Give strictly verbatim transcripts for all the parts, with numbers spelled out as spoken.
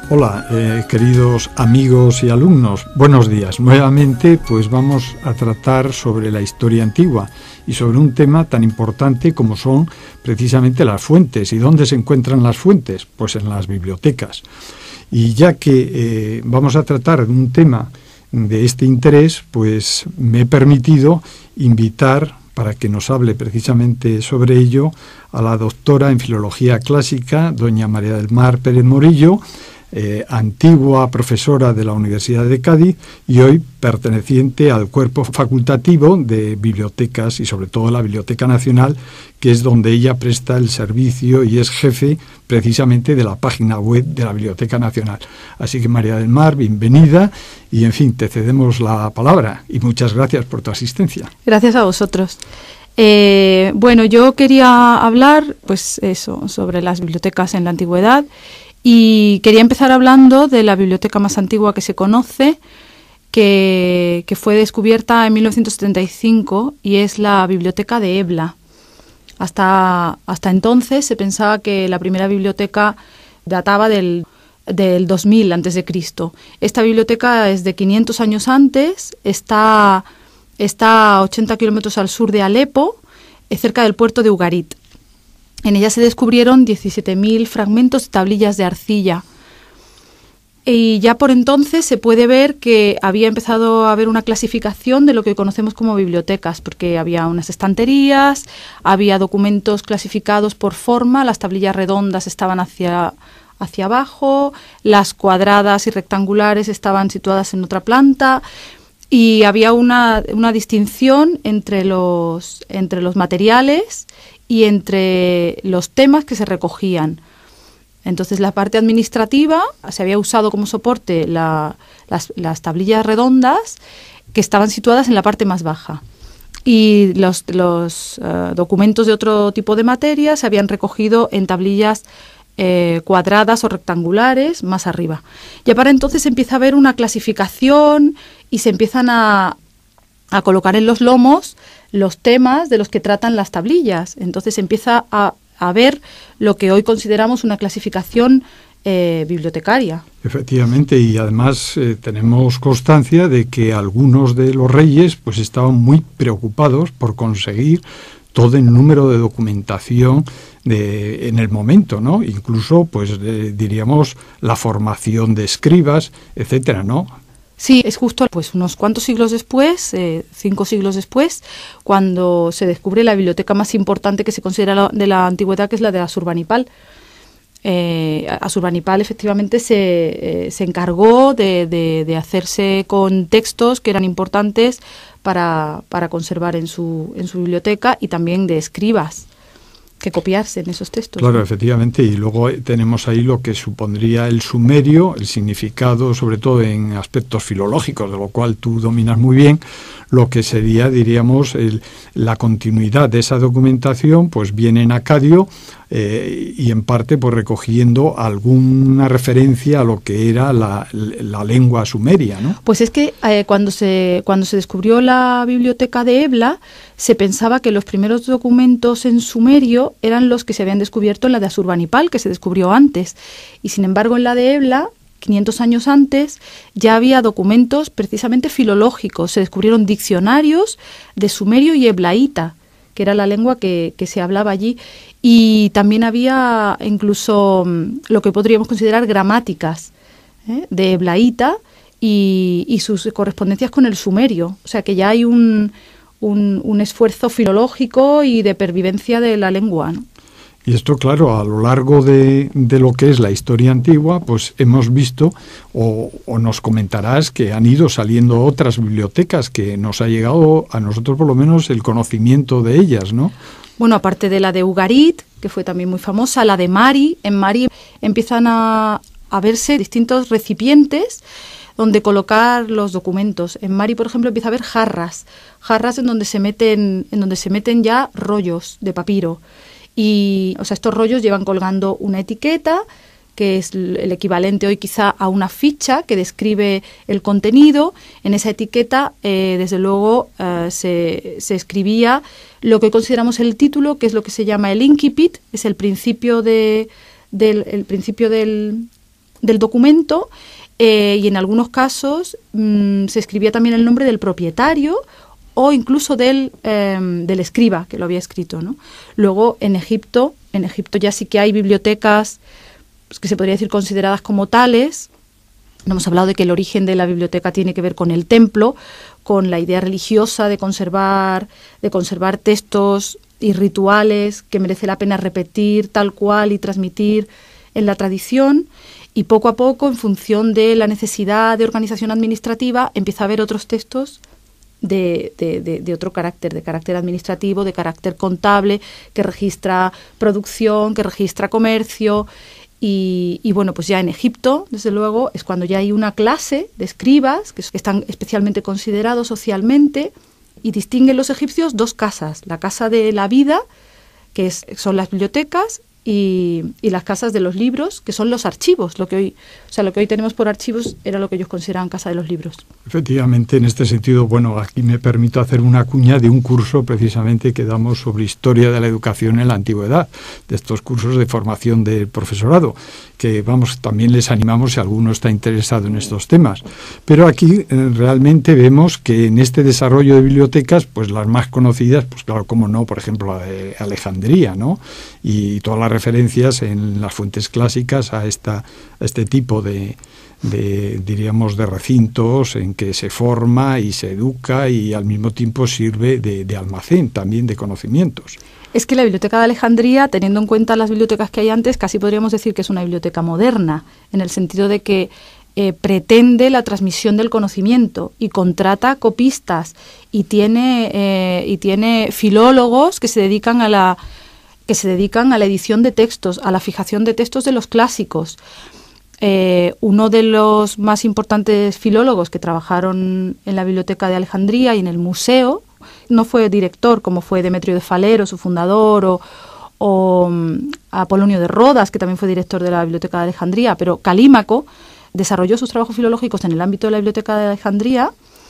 Hola, eh, queridos amigos y alumnos, buenos días. Nuevamente, pues vamos a tratar sobre la historia antigua y sobre un tema tan importante como son precisamente las fuentes. ¿Y dónde se encuentran las fuentes? Pues en las bibliotecas. Y ya que eh, vamos a tratar de un tema de este interés, pues me he permitido invitar, para que nos hable precisamente sobre ello, a la doctora en Filología Clásica, doña María del Mar Pérez Morillo, Eh, antigua profesora de la Universidad de Cádiz y hoy perteneciente al cuerpo facultativo de bibliotecas y sobre todo la Biblioteca Nacional, que es donde ella presta el servicio y es jefe precisamente de la página web de la Biblioteca Nacional. Así que María del Mar, bienvenida y en fin, te cedemos la palabra y muchas gracias por tu asistencia. Gracias a vosotros. Eh, bueno, yo quería hablar pues eso, sobre las bibliotecas en la antigüedad. Y quería empezar hablando de la biblioteca más antigua que se conoce, que, que fue descubierta en mil novecientos setenta y cinco y es la Biblioteca de Ebla. Hasta, hasta entonces se pensaba que la primera biblioteca databa del, del dos mil antes de Cristo. Esta biblioteca es de quinientos años antes, está, está a ochenta kilómetros al sur de Alepo, cerca del puerto de Ugarit. En ella se descubrieron diecisiete mil fragmentos de tablillas de arcilla. Y ya por entonces se puede ver que había empezado a haber una clasificación de lo que conocemos como bibliotecas, porque había unas estanterías, había documentos clasificados por forma, las tablillas redondas estaban hacia, hacia abajo, las cuadradas y rectangulares estaban situadas en otra planta, y había una, una distinción entre los, entre los materiales y entre los temas que se recogían. Entonces la parte administrativa se había usado como soporte la, las, las tablillas redondas que estaban situadas en la parte más baja. Y los, los uh, documentos de otro tipo de materia se habían recogido en tablillas eh, cuadradas o rectangulares más arriba. Ya para entonces empieza a haber una clasificación y se empiezan a, a colocar en los lomos los temas de los que tratan las tablillas. Entonces empieza a, a ver lo que hoy consideramos una clasificación eh, bibliotecaria. Efectivamente, y además eh, tenemos constancia de que algunos de los reyes pues estaban muy preocupados por conseguir todo el número de documentación de, en el momento, ¿no? Incluso, pues eh, diríamos, la formación de escribas, etcétera, ¿no? Sí, es justo pues unos cuantos siglos después, eh, cinco siglos después, cuando se descubre la biblioteca más importante que se considera la, de la antigüedad, que es la de Asurbanipal. Eh, Asurbanipal efectivamente se, eh, se encargó de, de, de hacerse con textos que eran importantes para, para conservar en su, en su biblioteca y también de escribas que copiarse en esos textos. Claro, ¿no? Efectivamente, y luego tenemos ahí lo que supondría el sumerio, el significado, sobre todo en aspectos filológicos, de lo cual tú dominas muy bien, lo que sería, diríamos, el, la continuidad de esa documentación, pues viene en acadio eh, y en parte pues recogiendo alguna referencia a lo que era la, la lengua sumeria, ¿no? Pues es que eh, cuando se cuando se descubrió la biblioteca de Ebla, se pensaba que los primeros documentos en sumerio eran los que se habían descubierto en la de Asurbanipal, que se descubrió antes, y sin embargo en la de Ebla, quinientos años antes, ya había documentos precisamente filológicos. Se descubrieron diccionarios de sumerio y eblaíta, que era la lengua que, que se hablaba allí, y también había incluso um, lo que podríamos considerar gramáticas ¿eh? de eblaíta y, y sus correspondencias con el sumerio. O sea que ya hay un, un, un esfuerzo filológico y de pervivencia de la lengua, ¿no? Y esto, claro, a lo largo de, de lo que es la historia antigua, pues hemos visto, o, o nos comentarás, que han ido saliendo otras bibliotecas que nos ha llegado a nosotros por lo menos el conocimiento de ellas, ¿no? Bueno, aparte de la de Ugarit, que fue también muy famosa, la de Mari. En Mari empiezan a, a verse distintos recipientes donde colocar los documentos. En Mari, por ejemplo, empieza a haber jarras, jarras en donde se meten, en donde se meten ya rollos de papiro. Y, o sea, estos rollos llevan colgando una etiqueta, que es el equivalente hoy quizá a una ficha que describe el contenido. En esa etiqueta, eh, desde luego, eh, se, se escribía lo que consideramos el título, que es lo que se llama el incipit, es el principio de, del, el principio del, del documento eh, y en algunos casos mmm, se escribía también el nombre del propietario o incluso del, eh, del escriba que lo había escrito, ¿no? Luego en Egipto, en Egipto ya sí que hay bibliotecas pues, que se podría decir consideradas como tales. Hemos hablado de que el origen de la biblioteca tiene que ver con el templo, con la idea religiosa de conservar, de conservar textos y rituales que merece la pena repetir tal cual y transmitir en la tradición. Y poco a poco, en función de la necesidad de organización administrativa, empieza a haber otros textos de, de, de, de otro carácter, de carácter administrativo, de carácter contable, que registra producción, que registra comercio. Y, y bueno, pues ya en Egipto, desde luego, es cuando ya hay una clase de escribas que están especialmente considerados socialmente, y distinguen los egipcios dos casas: la casa de la vida, que es, son las bibliotecas, y, y las casas de los libros, que son los archivos. Lo que hoy, o sea, lo que hoy tenemos por archivos era lo que ellos consideraban casa de los libros. Efectivamente, en este sentido, bueno, aquí me permito hacer una cuña de un curso precisamente que damos sobre historia de la educación en la antigüedad, de estos cursos de formación del profesorado, que vamos, también les animamos si alguno está interesado en estos temas. Pero aquí eh, realmente vemos que en este desarrollo de bibliotecas, pues las más conocidas, pues claro, como no, por ejemplo, la de Alejandría, ¿no? Y todas las referencias en las fuentes clásicas a, esta, a este tipo de, de, diríamos, de recintos en que se forma y se educa y al mismo tiempo sirve de, de almacén también de conocimientos. Es que la Biblioteca de Alejandría, teniendo en cuenta las bibliotecas que hay antes, casi podríamos decir que es una biblioteca moderna, en el sentido de que eh, pretende la transmisión del conocimiento y contrata copistas y tiene, eh, y tiene filólogos que se dedican a la que se dedican a la edición de textos, a la fijación de textos de los clásicos. Eh, uno de los más importantes filólogos que trabajaron en la Biblioteca de Alejandría y en el museo, no fue director como fue Demetrio de Falero, su fundador, o, o um, Apolonio de Rodas, que también fue director de la Biblioteca de Alejandría, pero Calímaco desarrolló sus trabajos filológicos en el ámbito de la Biblioteca de Alejandría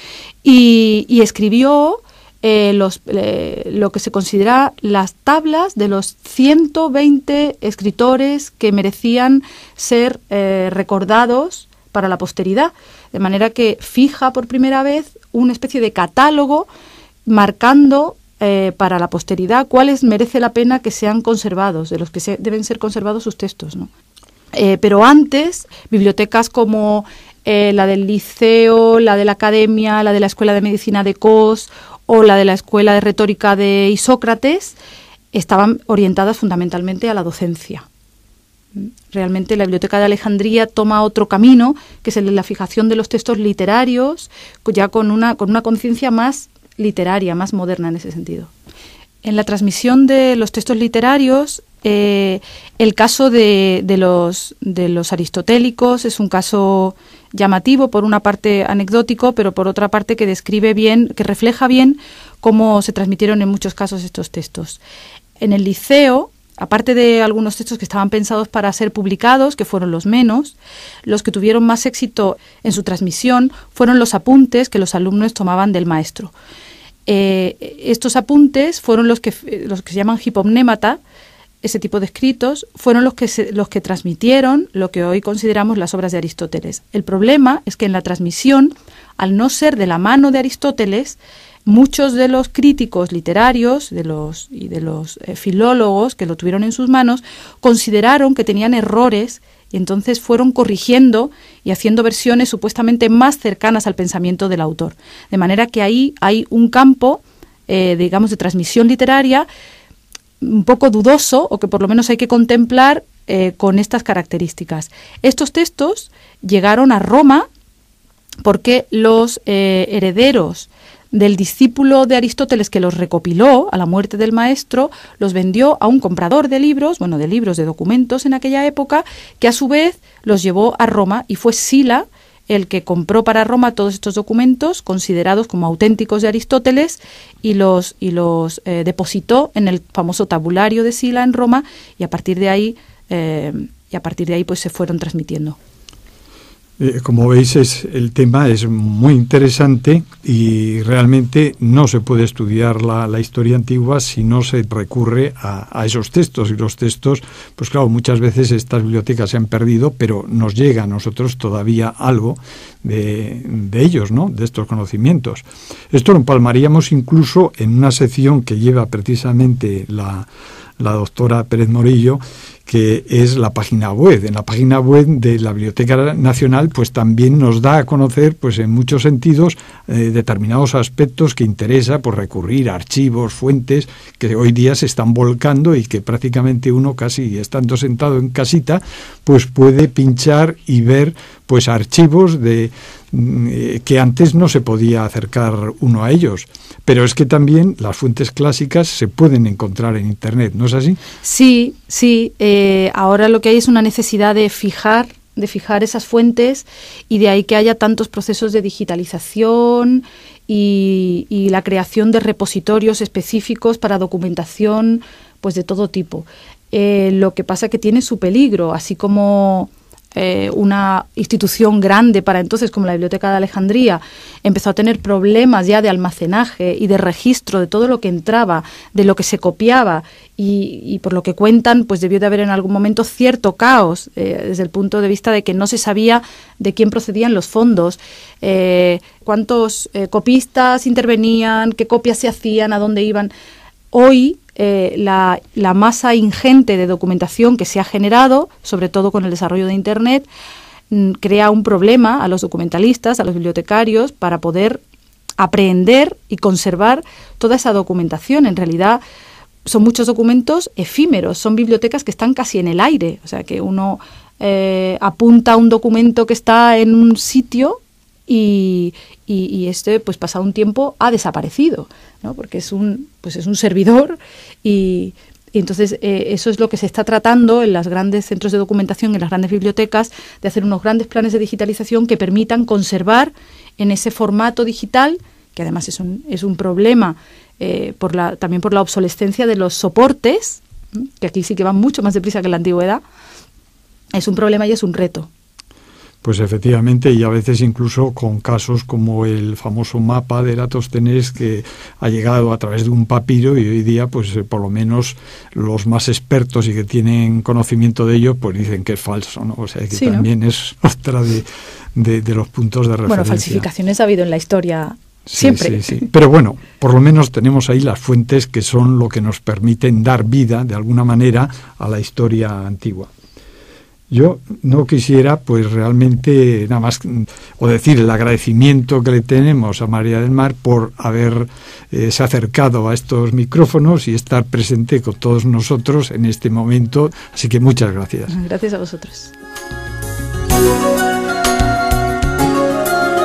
y, y escribió eh, los, eh, lo que se considera las tablas de los ciento veinte escritores que merecían ser eh, recordados para la posteridad, de manera que fija por primera vez una especie de catálogo marcando eh, para la posteridad cuáles merece la pena que sean conservados, de los que se, deben ser conservados sus textos, ¿no? Eh, pero antes, bibliotecas como eh, la del Liceo, la de la Academia, la de la Escuela de Medicina de Cos o la de la Escuela de Retórica de Isócrates, estaban orientadas fundamentalmente a la docencia. Realmente la Biblioteca de Alejandría toma otro camino, que es el de la fijación de los textos literarios, ya con una, con una conciencia más literaria, más moderna en ese sentido. En la transmisión de los textos literarios, eh, el caso de, de, los, de los aristotélicos es un caso llamativo, por una parte anecdótico, pero por otra parte que describe bien, que refleja bien cómo se transmitieron en muchos casos estos textos. En el Liceo, aparte de algunos textos que estaban pensados para ser publicados, que fueron los menos, los que tuvieron más éxito en su transmisión fueron los apuntes que los alumnos tomaban del maestro. Eh, estos apuntes fueron los que, los que se llaman hipomnémata, ese tipo de escritos, fueron los que, se, los que transmitieron lo que hoy consideramos las obras de Aristóteles. El problema es que en la transmisión, al no ser de la mano de Aristóteles, muchos de los críticos literarios de los, y de los eh, filólogos que lo tuvieron en sus manos consideraron que tenían errores y entonces fueron corrigiendo y haciendo versiones supuestamente más cercanas al pensamiento del autor. De manera que ahí hay un campo, eh, digamos, de transmisión literaria un poco dudoso, o que por lo menos hay que contemplar eh, con estas características. Estos textos llegaron a Roma porque los eh, herederos del discípulo de Aristóteles que los recopiló a la muerte del maestro, los vendió a un comprador de libros, bueno, de libros, de documentos en aquella época, que a su vez los llevó a Roma, y fue Sila el que compró para Roma todos estos documentos considerados como auténticos de Aristóteles y los, y los eh, depositó en el famoso tabulario de Sila en Roma, y a partir de ahí, eh, y a partir de ahí pues se fueron transmitiendo. Eh, como veis, es, el tema es muy interesante y realmente no se puede estudiar la, la historia antigua si no se recurre a, a esos textos. Y los textos, pues claro, muchas veces estas bibliotecas se han perdido, pero nos llega a nosotros todavía algo de, de ellos, ¿no?, de estos conocimientos. Esto lo empalmaríamos incluso en una sección que lleva precisamente la, la doctora Pérez Morillo, que es la página web. En la página web de la Biblioteca Nacional, pues también nos da a conocer, pues en muchos sentidos, eh, determinados aspectos que interesa, pues recurrir a archivos, fuentes, que hoy día se están volcando y que prácticamente uno, casi estando sentado en casita, pues puede pinchar y ver, pues archivos de eh, que antes no se podía acercar uno a ellos. Pero es que también las fuentes clásicas se pueden encontrar en Internet, ¿no es así? Sí, sí. Eh, ahora lo que hay es una necesidad de fijar, de fijar esas fuentes, y de ahí que haya tantos procesos de digitalización y, y la creación de repositorios específicos para documentación, pues de todo tipo. Eh, lo que pasa que tiene su peligro, así como Eh, una institución grande para entonces como la Biblioteca de Alejandría empezó a tener problemas ya de almacenaje y de registro de todo lo que entraba, de lo que se copiaba, y, y por lo que cuentan, pues debió de haber en algún momento cierto caos eh, desde el punto de vista de que no se sabía de quién procedían los fondos, eh, cuántos eh, copistas intervenían, qué copias se hacían, a dónde iban. Hoy eh, la, la masa ingente de documentación que se ha generado, sobre todo con el desarrollo de Internet, mm, crea un problema a los documentalistas, a los bibliotecarios, para poder aprehender y conservar toda esa documentación. En realidad son muchos documentos efímeros, son bibliotecas que están casi en el aire, o sea que uno eh, apunta un documento que está en un sitio y, y, y este, pues pasado un tiempo, ha desaparecido, ¿no?, porque es un, pues es un servidor, y, y entonces eh, eso es lo que se está tratando en los grandes centros de documentación, en las grandes bibliotecas, de hacer unos grandes planes de digitalización que permitan conservar en ese formato digital, que además es un, es un problema eh, por la, también por la obsolescencia de los soportes, ¿eh?, que aquí sí que van mucho más deprisa que en la antigüedad. Es un problema y es un reto. Pues efectivamente, y a veces incluso con casos como el famoso mapa de Eratosthenes, que ha llegado a través de un papiro, y hoy día, pues por lo menos los más expertos y que tienen conocimiento de ello, pues dicen que es falso, ¿no? O sea, que sí, también, ¿no?, es otra de, de, de los puntos de referencia. Bueno, falsificaciones ha habido en la historia siempre. Sí, sí, sí. Pero bueno, por lo menos tenemos ahí las fuentes que son lo que nos permiten dar vida, de alguna manera, a la historia antigua. Yo no quisiera, pues realmente, nada más, o decir el agradecimiento que le tenemos a María del Mar por haber eh, se acercado a estos micrófonos y estar presente con todos nosotros en este momento. Así que muchas gracias. Gracias a vosotros.